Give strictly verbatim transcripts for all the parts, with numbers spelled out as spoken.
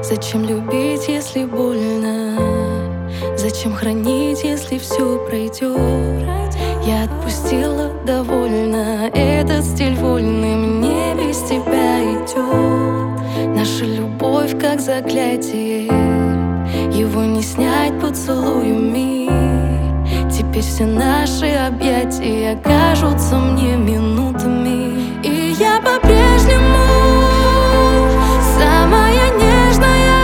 Зачем любить, если больно? Зачем хранить, если все пройдет? Я отпустила довольно. Этот стиль вольный мне без тебя идет. Наша любовь как заклятие, его не снять поцелуями. Теперь все наши объятия кажутся мне минутами. И я по-прежнему самая нежная,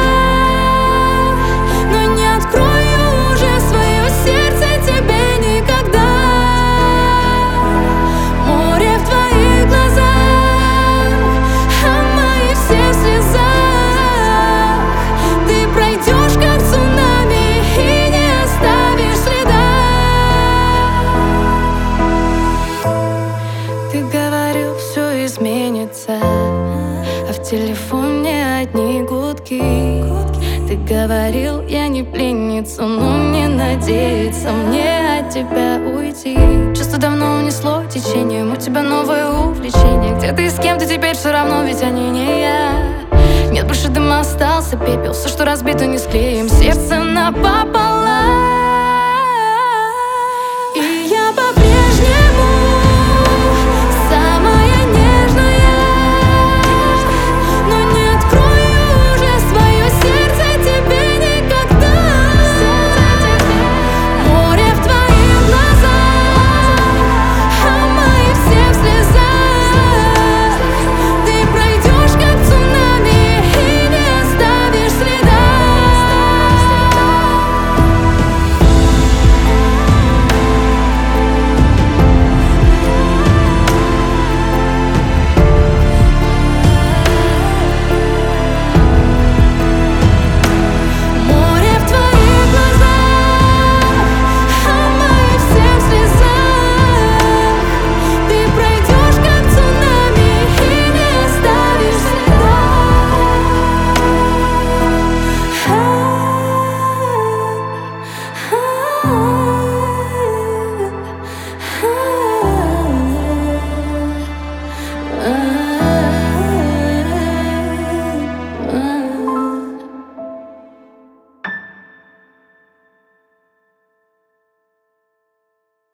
но не открою уже свое сердце тебе никогда. Море в твоих глазах, а мои все в слезах. Ты пройдешь как цунами и не оставишь следа. Ты говорил, все изменится, а в телефоне одни гудки. Ты говорил, я не пленница, но не надеяться мне от тебя уйти. Чувство давно унесло течением, у тебя новое увлечение. Где ты и с кем ты теперь, все равно, ведь они не я. Нет больше дыма, остался пепел, все, что разбито, не склеим. Сердце напополам.